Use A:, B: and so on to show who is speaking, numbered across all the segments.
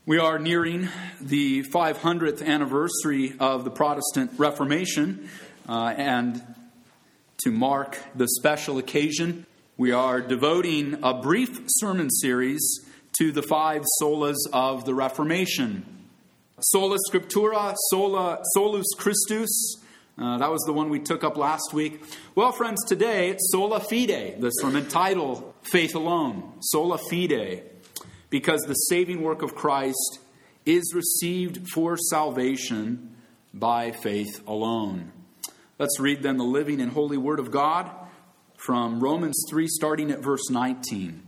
A: We are nearing the 500th anniversary of the Protestant Reformation, and to mark the special occasion, we are devoting a brief sermon series to the 5 solas of the Reformation. Sola Scriptura, Solus Christus, that was the one we took up last week. Well, friends, today, Sola Fide, the sermon title, Faith Alone, Sola Fide. Because the saving work of Christ is received for salvation by faith alone. Let's read then the living and holy Word of God from Romans 3, starting at verse 19.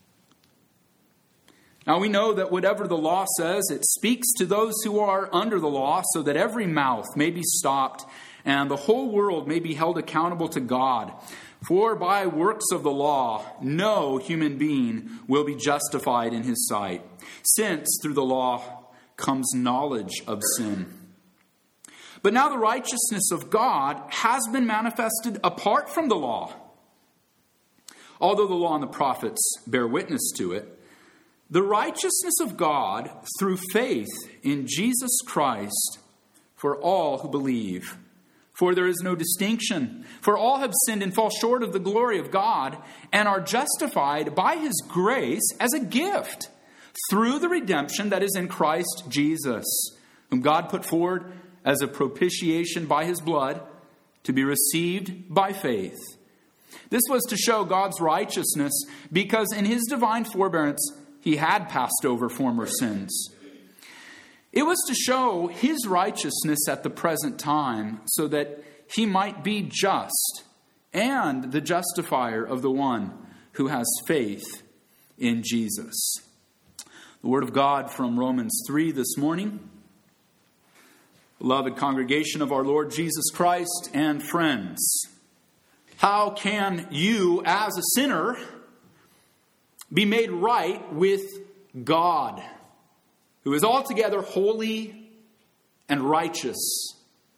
A: Now we know that whatever the law says, it speaks to those who are under the law, so that every mouth may be stopped, and the whole world may be held accountable to God. For by works of the law, no human being will be justified in his sight, since through the law comes knowledge of sin. But now the righteousness of God has been manifested apart from the law. Although the law and the prophets bear witness to it, the righteousness of God through faith in Jesus Christ for all who believe. For there is no distinction. For all have sinned and fall short of the glory of God, and are justified by His grace as a gift, through the redemption that is in Christ Jesus, whom God put forward as a propitiation by His blood, to be received by faith. This was to show God's righteousness, because in His divine forbearance He had passed over former sins. It was to show His righteousness at the present time, so that He might be just and the justifier of the one who has faith in Jesus. The Word of God from Romans 3 this morning. Beloved congregation of our Lord Jesus Christ and friends, how can you as a sinner be made right with God, who is altogether holy and righteous?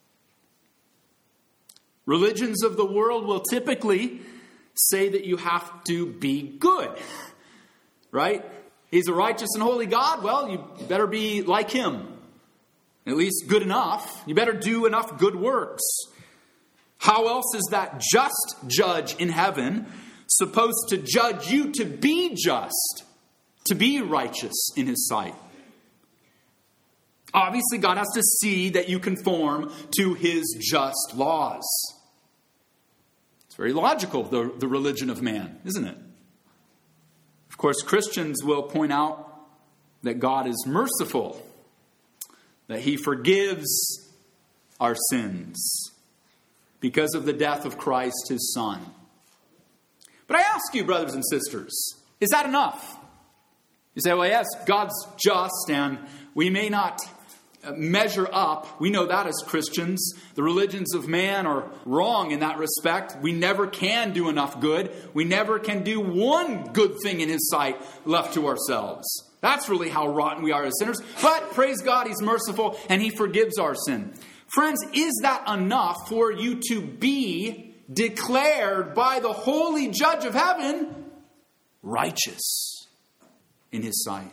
A: Religions of the world will typically say that you have to be good, right? He's a righteous and holy God. Well, you better be like Him, at least good enough. You better do enough good works. How else is that just judge in heaven supposed to judge you to be just, to be righteous in His sight? Obviously, God has to see that you conform to His just laws. It's very logical, the religion of man, isn't it? Of course, Christians will point out that God is merciful, that He forgives our sins because of the death of Christ, His Son. But I ask you, brothers and sisters, is that enough? You say, well, yes, God's just, and we may not measure up. We know that as Christians. The religions of man are wrong in that respect. We never can do enough good. We never can do one good thing in His sight left to ourselves. That's really how rotten we are as sinners. But praise God, He's merciful and He forgives our sin. Friends, is that enough for you to be declared by the holy judge of heaven righteous in His sight?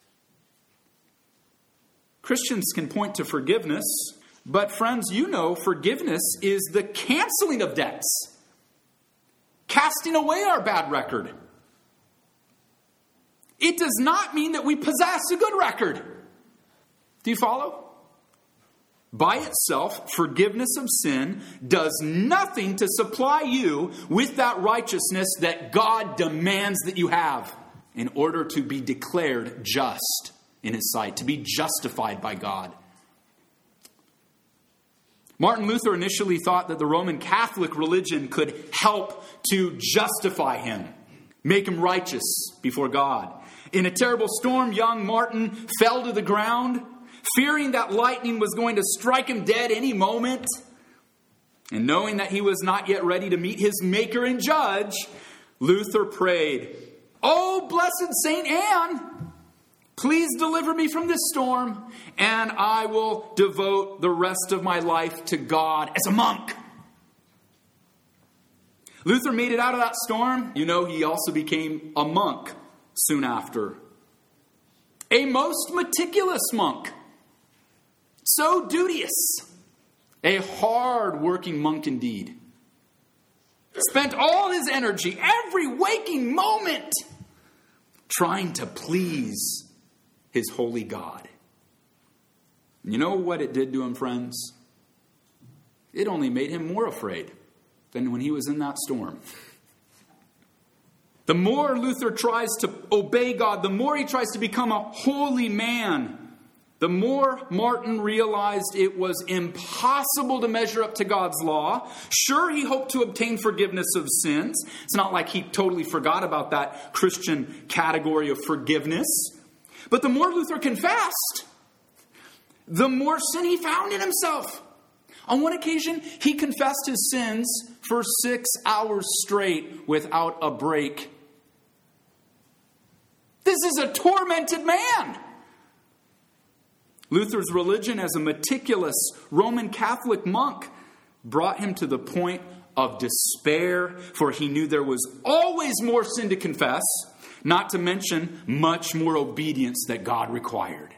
A: Christians can point to forgiveness, but friends, you know forgiveness is the canceling of debts, casting away our bad record. It does not mean that we possess a good record. Do you follow? By itself, forgiveness of sin does nothing to supply you with that righteousness that God demands that you have in order to be declared just in His sight, to be justified by God. Martin Luther initially thought that the Roman Catholic religion could help to justify him, make him righteous before God. In a terrible storm, young Martin fell to the ground, fearing that lightning was going to strike him dead any moment. And knowing that he was not yet ready to meet his Maker and Judge, Luther prayed, "Oh, blessed Saint Anne, please deliver me from this storm, and I will devote the rest of my life to God as a monk." Luther made it out of that storm. You know, he also became a monk soon after. a most meticulous monk, so duteous, a hard-working monk indeed. Spent all his energy, every waking moment, trying to please his holy God. You know what it did to him, friends? It only made him more afraid than when he was in that storm. The more Luther tries to obey God, the more he tries to become a holy man, the more Martin realized it was impossible to measure up to God's law. Sure, he hoped to obtain forgiveness of sins. It's not like he totally forgot about that Christian category of forgiveness. But the more Luther confessed, the more sin he found in himself. On one occasion, he confessed his sins for 6 hours straight without a break. This is a tormented man. Luther's religion as a meticulous Roman Catholic monk brought him to the point of despair, for he knew there was always more sin to confess, not to mention much more obedience that God required.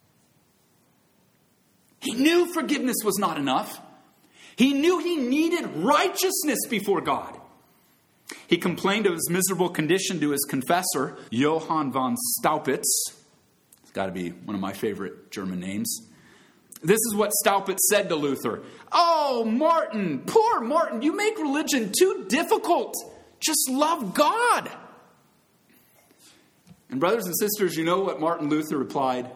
A: He knew forgiveness was not enough. He knew he needed righteousness before God. He complained of his miserable condition to his confessor, Johann von Staupitz. It's got to be one of my favorite German names. This is what Staupitz said to Luther. "Oh, Martin, poor Martin, you make religion too difficult. Just love God." And brothers and sisters, you know what Martin Luther replied?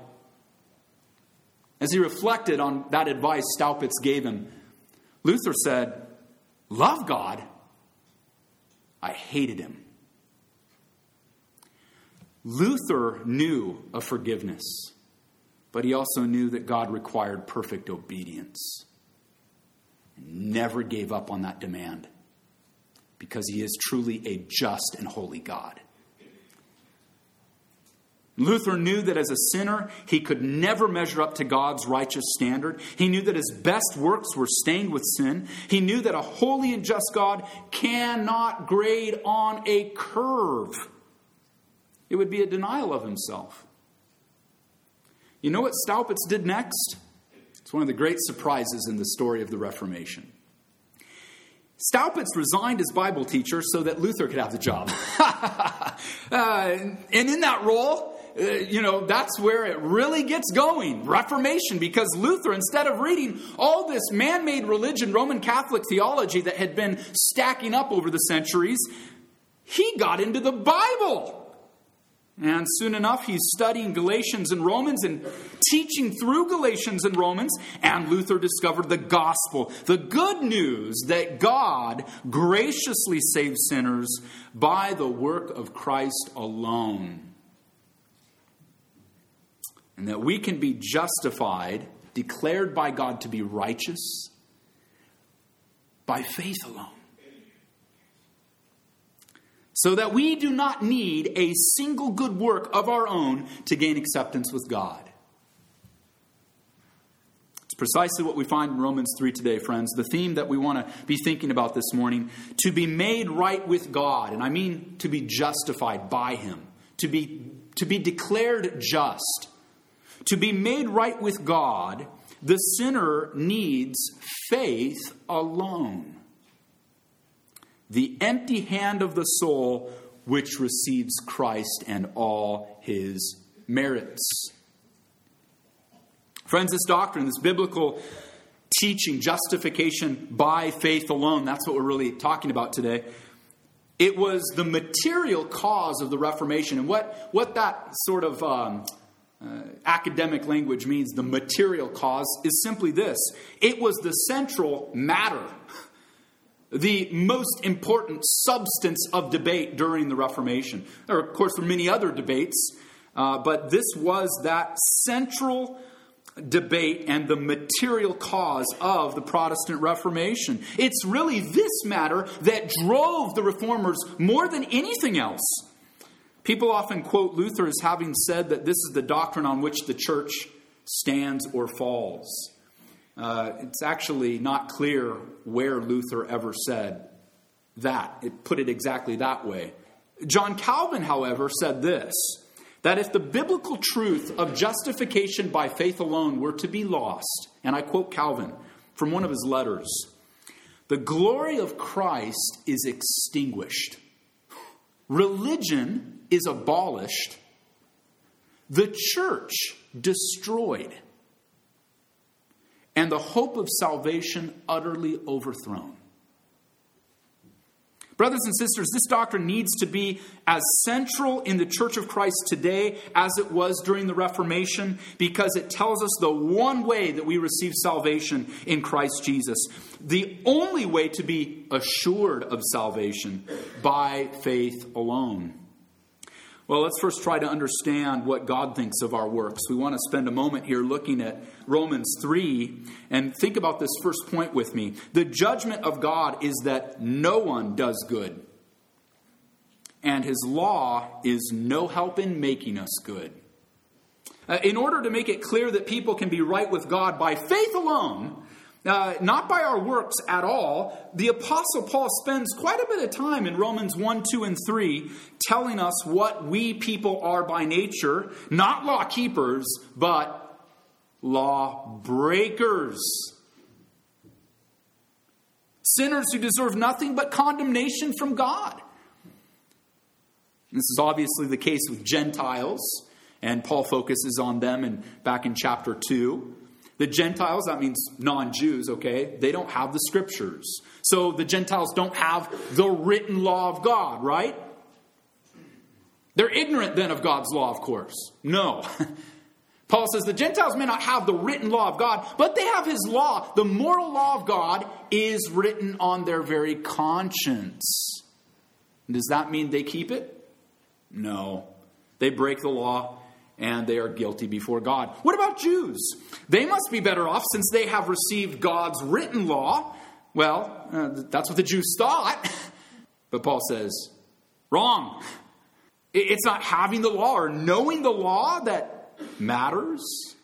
A: As he reflected on that advice Staupitz gave him, Luther said, "Love God? I hated him." Luther knew of forgiveness, but he also knew that God required perfect obedience. And never gave up on that demand, because he is truly a just and holy God. Luther knew that as a sinner, he could never measure up to God's righteous standard. He knew that his best works were stained with sin. He knew that a holy and just God cannot grade on a curve. It would be a denial of himself. You know what Staupitz did next? It's one of the great surprises in the story of the Reformation. Staupitz resigned as Bible teacher so that Luther could have the job. And in that role, that's where it really gets going. Reformation, because Luther, instead of reading all this man-made religion, Roman Catholic theology that had been stacking up over the centuries, he got into the Bible. And soon enough, he's studying Galatians and Romans and teaching through Galatians and Romans. And Luther discovered the gospel, the good news that God graciously saves sinners by the work of Christ alone. And that we can be justified, declared by God to be righteous, by faith alone. So that we do not need a single good work of our own to gain acceptance with God. It's precisely what we find in Romans 3 today, friends. The theme that we want to be thinking about this morning, to be made right with God. And I mean to be justified by Him. To be declared just. To be made right with God, the sinner needs faith alone. The empty hand of the soul which receives Christ and all His merits. Friends, this doctrine, this biblical teaching, justification by faith alone, that's what we're really talking about today. It was the material cause of the Reformation. And what that sort of academic language means, the material cause, is simply this. It was the central matter, the most important substance of debate during the Reformation. There, of course, were many other debates, but this was that central debate and the material cause of the Protestant Reformation. It's really this matter that drove the Reformers more than anything else. People often quote Luther as having said that this is the doctrine on which the church stands or falls. It's actually not clear where Luther ever said that. It put it exactly that way. John Calvin, however, said this. that if the biblical truth of justification by faith alone were to be lost, and I quote Calvin from one of his letters, the glory of Christ is extinguished. Religion is abolished. The church destroyed. And the hope of salvation utterly overthrown. Brothers and sisters, this doctrine needs to be as central in the Church of Christ today as it was during the Reformation, because it tells us the one way that we receive salvation in Christ Jesus. The only way to be assured of salvation, by faith alone. Well, let's first try to understand what God thinks of our works. We want to spend a moment here looking at Romans 3 and think about this first point with me. The judgment of God is that no one does good, and his law is no help in making us good. In order to make it clear that people can be right with God by faith alone, not by our works at all, the Apostle Paul spends quite a bit of time in Romans 1, 2, and 3 telling us what we people are by nature, not law keepers, but law breakers. Sinners who deserve nothing but condemnation from God. This is obviously the case with Gentiles, and Paul focuses on them back in chapter 2. The Gentiles, that means non-Jews, okay? They don't have the scriptures. So the Gentiles don't have the written law of God, right? They're ignorant then of God's law, of course. No. Paul says the Gentiles may not have the written law of God, but they have his law. The moral law of God is written on their very conscience. Does that mean they keep it? No. They break the law, and they are guilty before God. What about Jews? They must be better off since they have received God's written law. Well, that's what the Jews thought. But Paul says, wrong. It's not having the law or knowing the law that matters,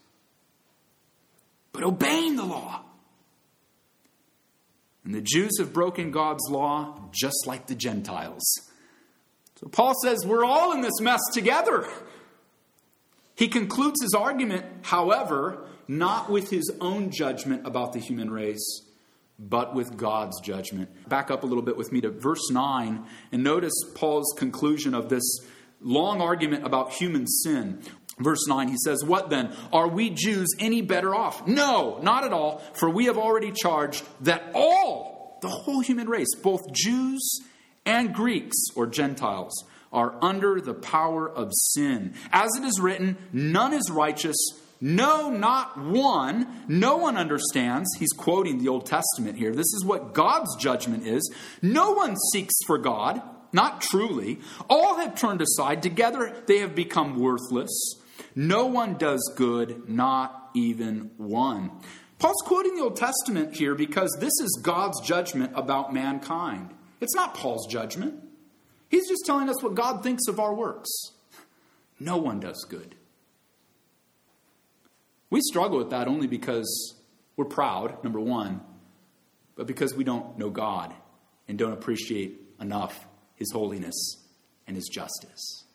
A: but obeying the law. And the Jews have broken God's law just like the Gentiles. So Paul says we're all in this mess together. He concludes his argument, however, not with his own judgment about the human race, but with God's judgment. Back up a little bit with me to verse 9 and notice Paul's conclusion of this long argument about human sin. Verse 9, he says, "What then? Are we Jews any better off? No, not at all, for we have already charged that all, the whole human race, both Jews and Greeks or Gentiles, are under the power of sin. As it is written, none is righteous, no, not one. No one understands." He's quoting the Old Testament here. This is what God's judgment is. "No one seeks for God, not truly. All have turned aside. Together they have become worthless. No one does good, not even one." Paul's quoting the Old Testament here because this is God's judgment about mankind. It's not Paul's judgment. He's just telling us what God thinks of our works. No one does good. We struggle with that only because we're proud, number one, but because we don't know God and don't appreciate enough his holiness and his justice.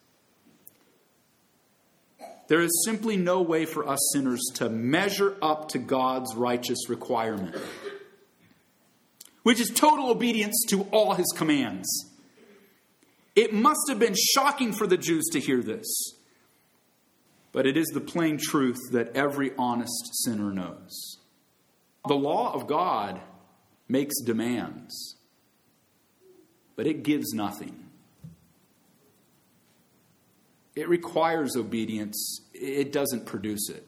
A: There is simply no way for us sinners to measure up to God's righteous requirement, which is total obedience to all his commands. It must have been shocking for the Jews to hear this. But it is the plain truth that every honest sinner knows. The law of God makes demands, but it gives nothing. It requires obedience. It doesn't produce it.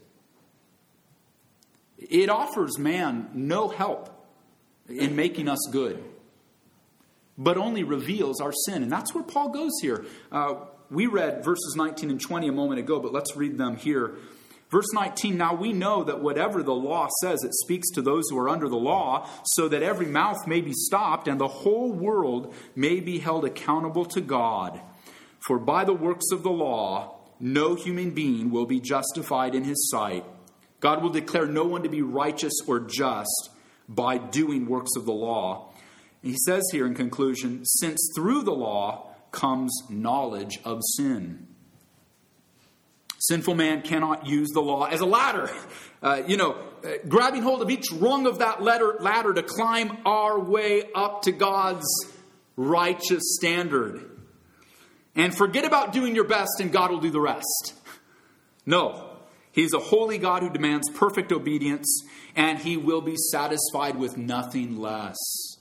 A: It offers man no help in making us good, but only reveals our sin. And that's where Paul goes here. We read verses 19 and 20 a moment ago, but let's read them here. Verse 19, "Now we know that whatever the law says, it speaks to those who are under the law, so that every mouth may be stopped and the whole world may be held accountable to God. For by the works of the law, no human being will be justified in his sight. God will declare no one to be righteous or just by doing works of the law." And he says here in conclusion, "Since through the law comes knowledge of sin." Sinful man cannot use the law as a ladder. Grabbing hold of each rung of that ladder to climb our way up to God's righteous standard. And forget about doing your best and God will do the rest. No. He's a holy God who demands perfect obedience, and he will be satisfied with nothing less.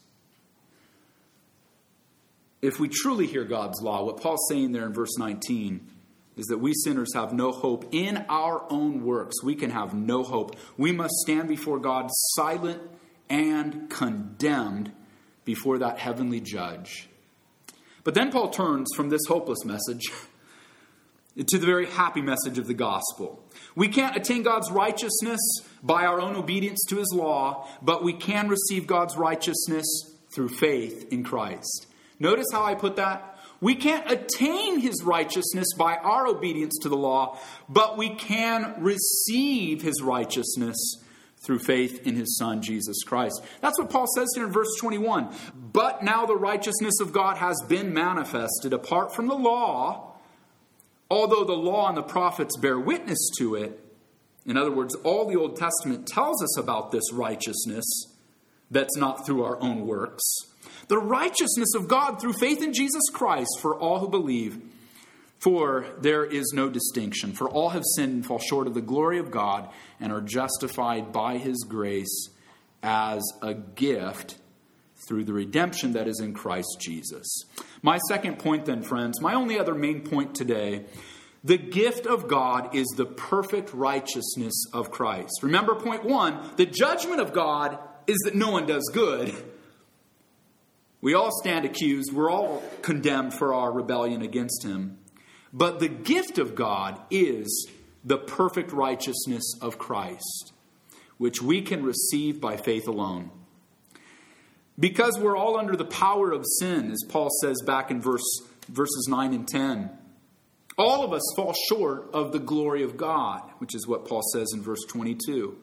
A: If we truly hear God's law, what Paul's saying there in verse 19 is that we sinners have no hope in our own works. We can have no hope. We must stand before God silent and condemned before that heavenly judge. But then Paul turns from this hopeless message to the very happy message of the gospel. We can't attain God's righteousness by our own obedience to his law, but we can receive God's righteousness through faith in Christ. Notice how I put that? We can't attain his righteousness by our obedience to the law, but we can receive his righteousness through faith in his Son, Jesus Christ. That's what Paul says here in verse 21. But now the righteousness of God has been manifested apart from the law, although the law and the prophets bear witness to it. In other words, all the Old Testament tells us about this righteousness that's not through our own works. The righteousness of God through faith in Jesus Christ for all who believe. For there is no distinction. For all have sinned and fall short of the glory of God and are justified by his grace as a gift through the redemption that is in Christ Jesus. My second point then, friends, my only other main point today, the gift of God is the perfect righteousness of Christ. Remember point one, the judgment of God is that no one does good. We all stand accused. We're all condemned for our rebellion against him. But the gift of God is the perfect righteousness of Christ, which we can receive by faith alone. Because we're all under the power of sin, as Paul says back in verses 9 and 10. All of us fall short of the glory of God, which is what Paul says in verse 22.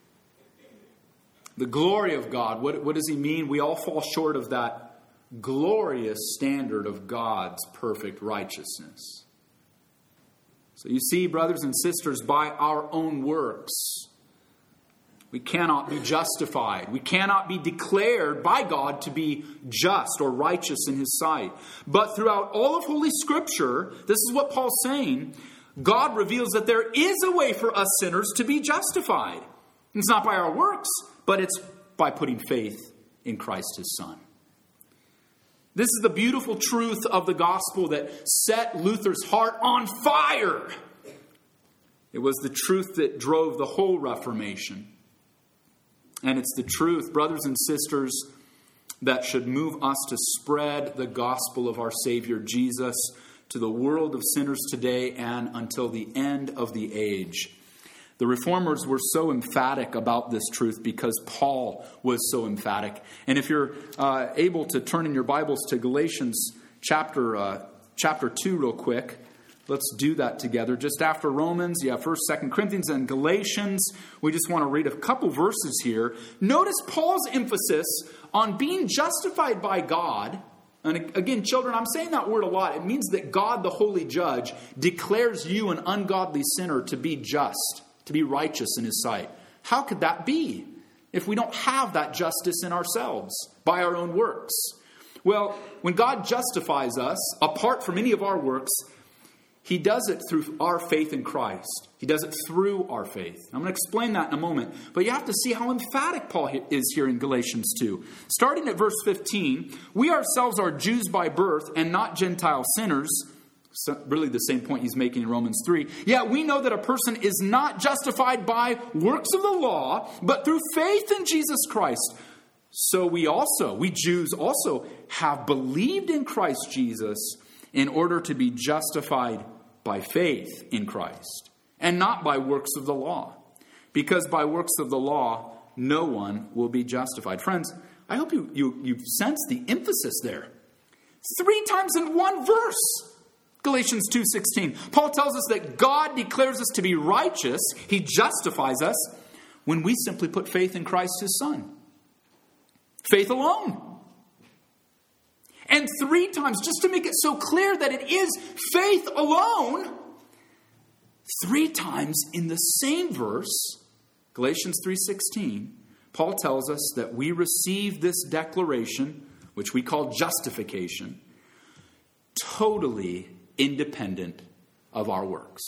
A: The glory of God, what does he mean? We all fall short of that glorious standard of God's perfect righteousness. So you see, brothers and sisters, by our own works, we cannot be justified. We cannot be declared by God to be just or righteous in his sight. But throughout all of Holy Scripture, this is what Paul's saying, God reveals that there is a way for us sinners to be justified. It's not by our works, but it's by putting faith in Christ his Son. This is the beautiful truth of the gospel that set Luther's heart on fire. It was the truth that drove the whole Reformation. And it's the truth, brothers and sisters, that should move us to spread the gospel of our Savior Jesus to the world of sinners today and until the end of the age. The Reformers were so emphatic about this truth because Paul was so emphatic. And if you're able to turn in your Bibles to Galatians chapter 2 real quick, let's do that together. Just after Romans, you have 1st, 2nd Corinthians, and Galatians. We just want to read a couple verses here. Notice Paul's emphasis on being justified by God. And again, children, I'm saying that word a lot. It means that God, the holy judge, declares you an ungodly sinner to be just, to be righteous in his sight. How could that be if we don't have that justice in ourselves by our own works? Well, when God justifies us, apart from any of our works, he does it through our faith in Christ. He does it through our faith. I'm going to explain that in a moment. But you have to see how emphatic Paul is here in Galatians 2. Starting at verse 15, we ourselves are Jews by birth and not Gentile sinners. So really the same point he's making in Romans 3. Yet we know that a person is not justified by works of the law, but through faith in Jesus Christ. So we Jews also have believed in Christ Jesus in order to be justified by faith in Christ, and not by works of the law. Because by works of the law, no one will be justified. Friends, I hope you sense the emphasis there. 3 times in one verse. Galatians 2:16. Paul tells us that God declares us to be righteous. He justifies us when we simply put faith in Christ his Son. Faith alone. And 3 times, just to make it so clear that it is faith alone, 3 times in the same verse, Galatians 3:16, Paul tells us that we receive this declaration, which we call justification, totally independent of our works.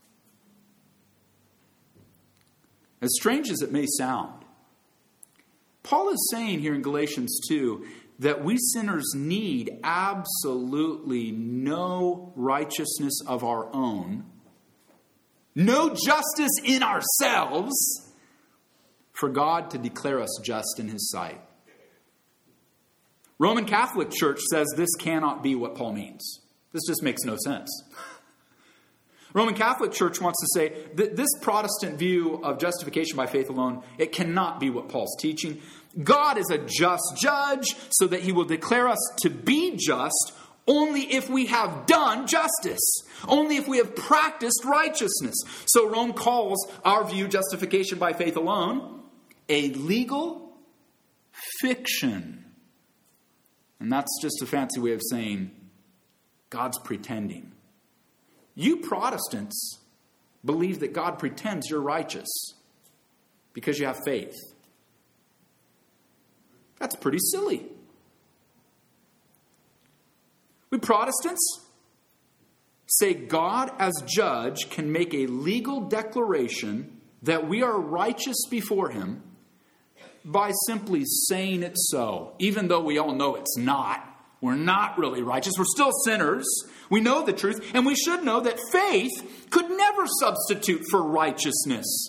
A: As strange as it may sound, Paul is saying here in Galatians 2 that we sinners need absolutely no righteousness of our own, no justice in ourselves, for God to declare us just in His sight. Roman Catholic Church says this cannot be what Paul means. This just makes no sense. Roman Catholic Church wants to say that this Protestant view of justification by faith alone, it cannot be what Paul's teaching. God is a just judge, so that He will declare us to be just only if we have done justice, only if we have practiced righteousness. So Rome calls our view, justification by faith alone, a legal fiction. And that's just a fancy way of saying God's pretending. You Protestants believe that God pretends you're righteous because you have faith. That's pretty silly. We Protestants say God as judge can make a legal declaration that we are righteous before Him by simply saying it so, even though we all know it's not. We're not really righteous. We're still sinners. We know the truth, and we should know that faith could never substitute for righteousness.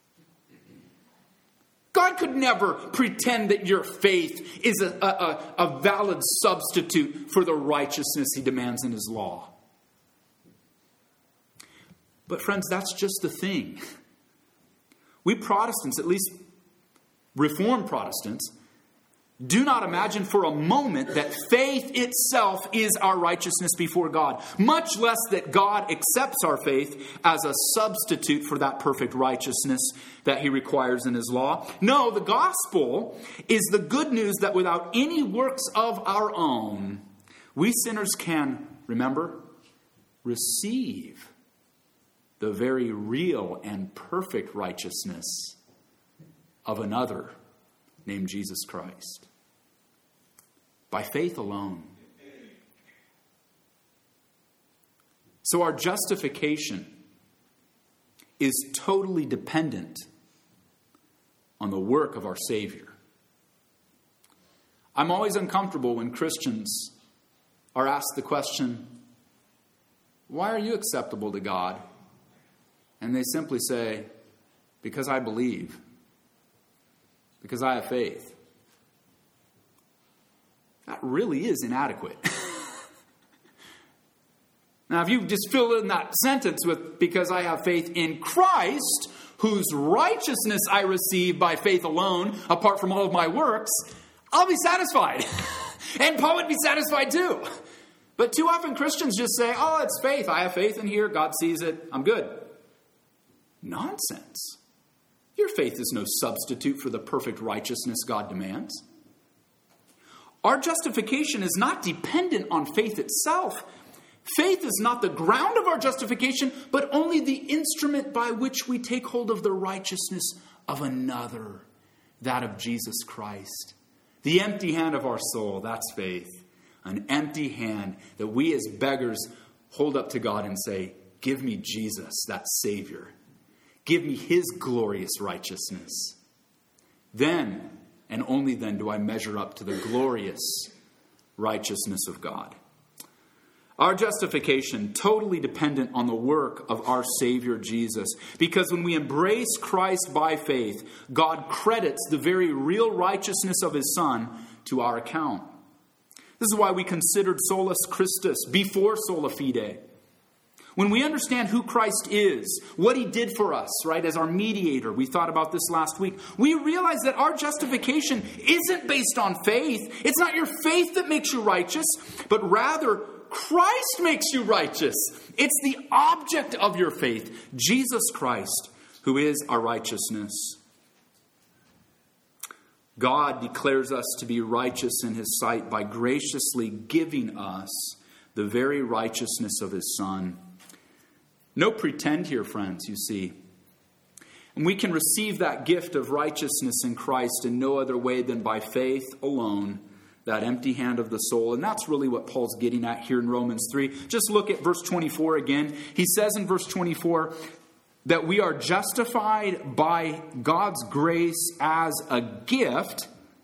A: God could never pretend that your faith is a valid substitute for the righteousness He demands in His law. But friends, that's just the thing. We Protestants, at least Reformed Protestants, do not imagine for a moment that faith itself is our righteousness before God, much less that God accepts our faith as a substitute for that perfect righteousness that He requires in His law. No, the gospel is the good news that without any works of our own, we sinners can, remember, receive the very real and perfect righteousness of another named Jesus Christ. By faith alone. So our justification is totally dependent on the work of our Savior. I'm always uncomfortable when Christians are asked the question, why are you acceptable to God? And they simply say, because I believe. Because I have faith. That really is inadequate. Now, if you just fill in that sentence with, because I have faith in Christ, whose righteousness I receive by faith alone, apart from all of my works, I'll be satisfied. And Paul would be satisfied too. But too often Christians just say, oh, it's faith. I have faith in here. God sees it. I'm good. Nonsense. Your faith is no substitute for the perfect righteousness God demands. Our justification is not dependent on faith itself. Faith is not the ground of our justification, but only the instrument by which we take hold of the righteousness of another, that of Jesus Christ. The empty hand of our soul, that's faith. An empty hand that we as beggars hold up to God and say, give me Jesus, that Savior. Give me His glorious righteousness. Then, and only then, do I measure up to the glorious righteousness of God. Our justification, totally dependent on the work of our Savior Jesus. Because when we embrace Christ by faith, God credits the very real righteousness of His Son to our account. This is why we considered solus Christus before sola fide. When we understand who Christ is, what He did for us, right, as our mediator, we thought about this last week, we realize that our justification isn't based on faith. It's not your faith that makes you righteous, but rather Christ makes you righteous. It's the object of your faith, Jesus Christ, who is our righteousness. God declares us to be righteous in His sight by graciously giving us the very righteousness of His Son. No pretend here, friends, you see. And we can receive that gift of righteousness in Christ in no other way than by faith alone, that empty hand of the soul. And that's really what Paul's getting at here in Romans 3. Just look at verse 24 again. He says in verse 24 that we are justified by God's grace as a gift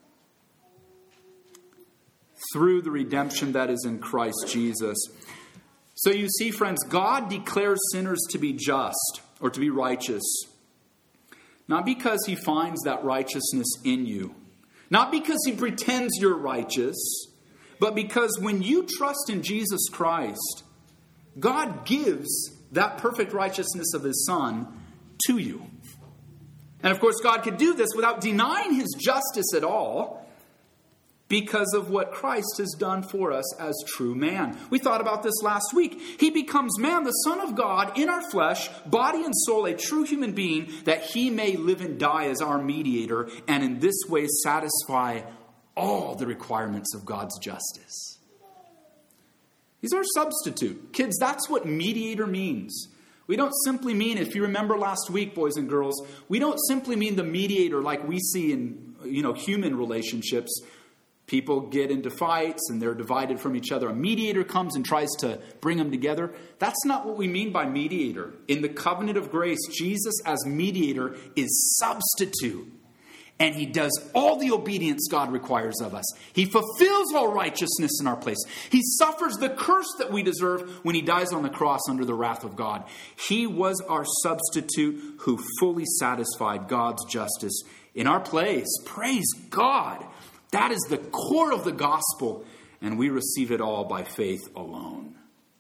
A: through the redemption that is in Christ Jesus. So you see, friends, God declares sinners to be just or to be righteous, not because he finds that righteousness in you, not because he pretends you're righteous, but because when you trust in Jesus Christ, God gives that perfect righteousness of his Son to you. And of course, God could do this without denying his justice at all, because of what Christ has done for us as true man. We thought about this last week. He becomes man, the Son of God, in our flesh, body and soul, a true human being, that he may live and die as our mediator, and in this way satisfy all the requirements of God's justice. He's our substitute. Kids, that's what mediator means. We don't simply mean, if you remember last week, boys and girls, we don't simply mean the mediator like we see in, human relationships. People get into fights and they're divided from each other. A mediator comes and tries to bring them together. That's not what we mean by mediator. In the covenant of grace, Jesus as mediator is substitute. And he does all the obedience God requires of us. He fulfills all righteousness in our place. He suffers the curse that we deserve when he dies on the cross under the wrath of God. He was our substitute who fully satisfied God's justice in our place. Praise God. That is the core of the gospel, and we receive it all by faith alone.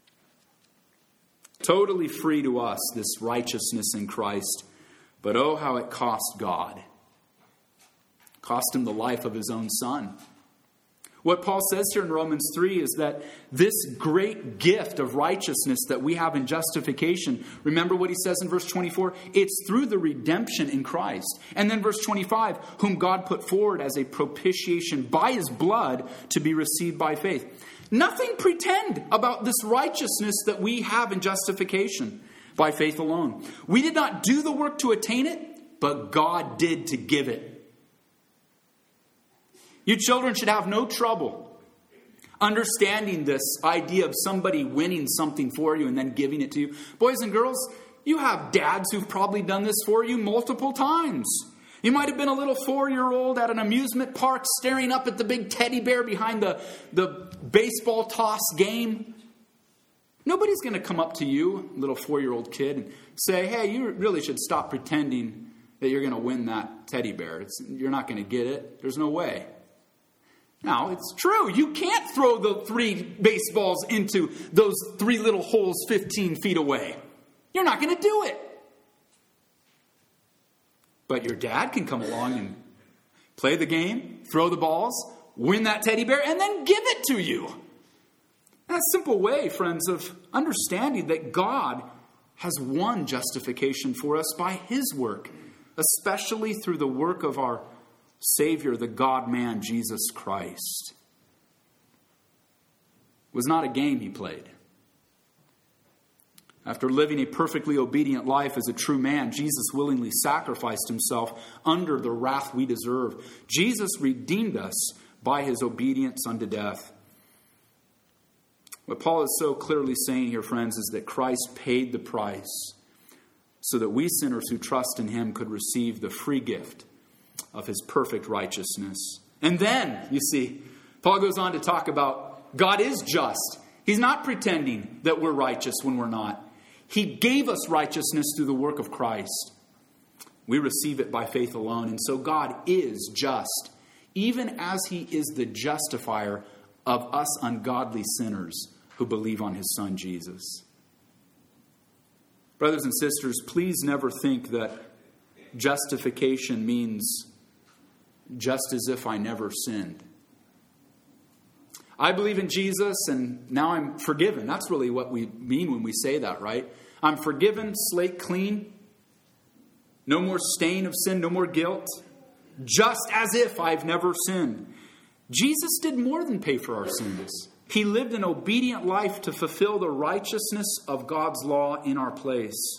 A: Totally free to us, this righteousness in Christ, but oh, how it cost God. It cost him the life of his own Son. What Paul says here in Romans 3 is that this great gift of righteousness that we have in justification, remember what he says in verse 24? It's through the redemption in Christ. And then verse 25, whom God put forward as a propitiation by his blood to be received by faith. Nothing pretend about this righteousness that we have in justification by faith alone. We did not do the work to attain it, but God did to give it. You children should have no trouble understanding this idea of somebody winning something for you and then giving it to you. Boys and girls, you have dads who've probably done this for you multiple times. You might have been a little 4-year-old at an amusement park staring up at the big teddy bear behind the baseball toss game. Nobody's going to come up to you, little 4-year-old kid, and say, hey, you really should stop pretending that you're going to win that teddy bear. You're not going to get it. There's no way. Now, it's true. You can't throw the 3 baseballs into those 3 little holes 15 feet away. You're not going to do it. But your dad can come along and play the game, throw the balls, win that teddy bear, and then give it to you. That's a simple way, friends, of understanding that God has won justification for us by his work, especially through the work of our Savior, the God-man, Jesus Christ. It was not a game he played. After living a perfectly obedient life as a true man, Jesus willingly sacrificed himself under the wrath we deserve. Jesus redeemed us by his obedience unto death. What Paul is so clearly saying here, friends, is that Christ paid the price so that we sinners who trust in him could receive the free gift of his perfect righteousness. And then, you see, Paul goes on to talk about God is just. He's not pretending that we're righteous when we're not. He gave us righteousness through the work of Christ. We receive it by faith alone. And so God is just, even as he is the justifier of us ungodly sinners who believe on his Son Jesus. Brothers and sisters, please never think that justification means just as if I never sinned. I believe in Jesus and now I'm forgiven. That's really what we mean when we say that, right? I'm forgiven, slate clean. No more stain of sin, no more guilt. Just as if I've never sinned. Jesus did more than pay for our sins. He lived an obedient life to fulfill the righteousness of God's law in our place.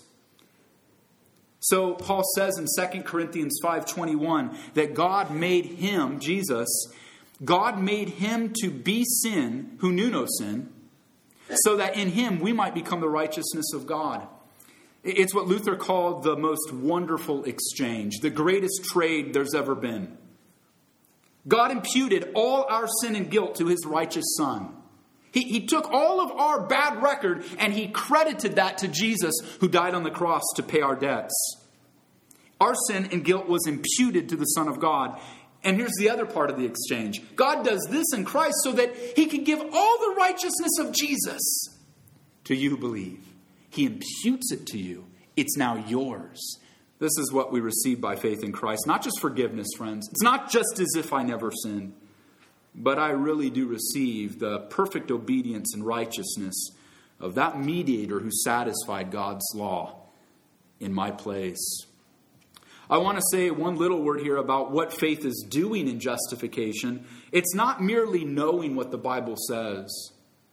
A: So Paul says in 2 Corinthians 5:21 that God made him, Jesus, God made him to be sin who knew no sin, so that in him we might become the righteousness of God. It's what Luther called the most wonderful exchange, the greatest trade there's ever been. God imputed all our sin and guilt to his righteous Son. He took all of our bad record and he credited that to Jesus, who died on the cross to pay our debts. Our sin and guilt was imputed to the Son of God. And here's the other part of the exchange. God does this in Christ so that he can give all the righteousness of Jesus to you who believe. He imputes it to you. It's now yours. This is what we receive by faith in Christ. Not just forgiveness, friends. It's not just as if I never sinned. But I really do receive the perfect obedience and righteousness of that mediator who satisfied God's law in my place. I want to say one little word here about what faith is doing in justification. It's not merely knowing what the Bible says.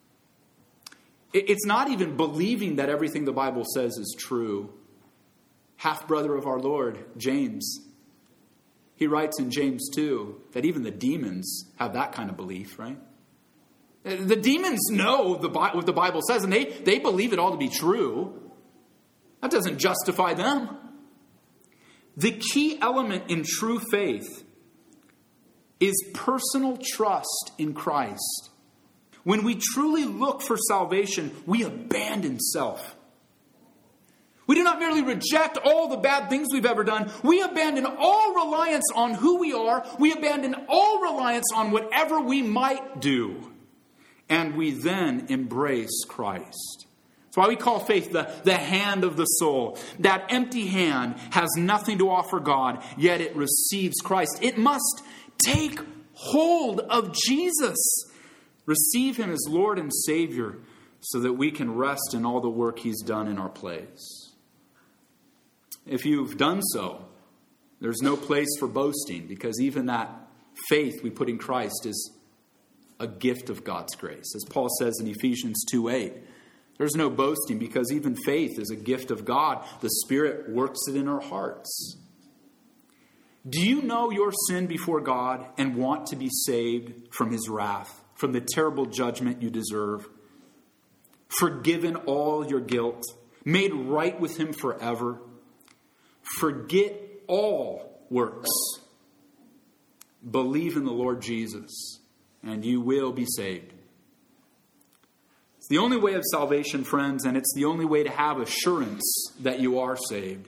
A: It's not even believing that everything the Bible says is true. Half-brother of our Lord, James, he writes in James 2 that even the demons have that kind of belief, right? The demons know what the Bible says, and they believe it all to be true. That doesn't justify them. The key element in true faith is personal trust in Christ. When we truly look for salvation, we abandon self. We do not merely reject all the bad things we've ever done. We abandon all reliance on who we are. We abandon all reliance on whatever we might do. And we then embrace Christ. That's why we call faith the hand of the soul. That empty hand has nothing to offer God, yet it receives Christ. It must take hold of Jesus. Receive him as Lord and Savior so that we can rest in all the work he's done in our place. If you've done so, there's no place for boasting, because even that faith we put in Christ is a gift of God's grace. As Paul says in Ephesians 2:8, there's no boasting because even faith is a gift of God. The Spirit works it in our hearts. Do you know your sin before God and want to be saved from his wrath, from the terrible judgment you deserve? Forgiven all your guilt, made right with him forever. Forget all works. Believe in the Lord Jesus, and you will be saved. It's the only way of salvation, friends, and it's the only way to have assurance that you are saved.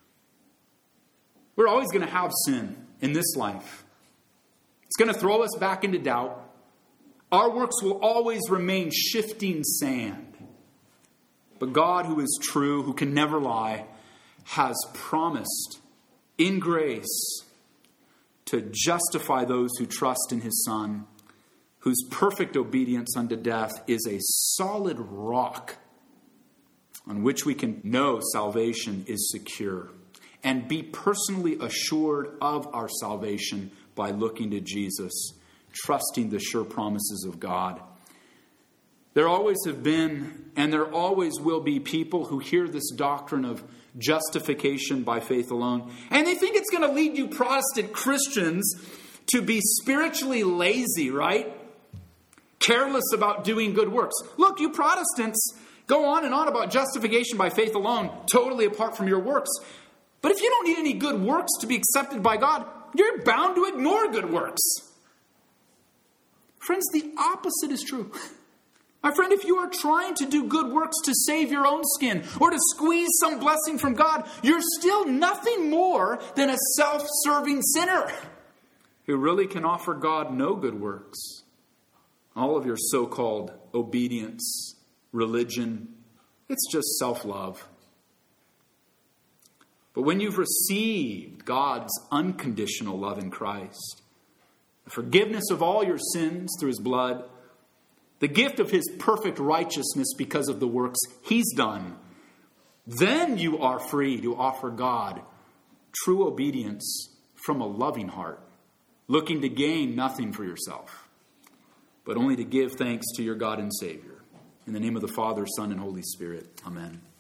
A: We're always going to have sin in this life. It's going to throw us back into doubt. Our works will always remain shifting sand. But God, who is true, who can never lie, has promised in grace to justify those who trust in his Son, whose perfect obedience unto death is a solid rock on which we can know salvation is secure and be personally assured of our salvation by looking to Jesus, trusting the sure promises of God. There always have been, and there always will be, people who hear this doctrine of justification by faith alone, and they think it's going to lead you Protestant Christians to be spiritually lazy, right? Careless about doing good works. Look, you Protestants go on and on about justification by faith alone, totally apart from your works. But if you don't need any good works to be accepted by God, you're bound to ignore good works. Friends, the opposite is true. My friend, if you are trying to do good works to save your own skin or to squeeze some blessing from God, you're still nothing more than a self-serving sinner who really can offer God no good works. All of your so-called obedience, religion, it's just self-love. But when you've received God's unconditional love in Christ, the forgiveness of all your sins through his blood, the gift of his perfect righteousness because of the works he's done, then you are free to offer God true obedience from a loving heart, looking to gain nothing for yourself, but only to give thanks to your God and Savior. In the name of the Father, Son, and Holy Spirit. Amen.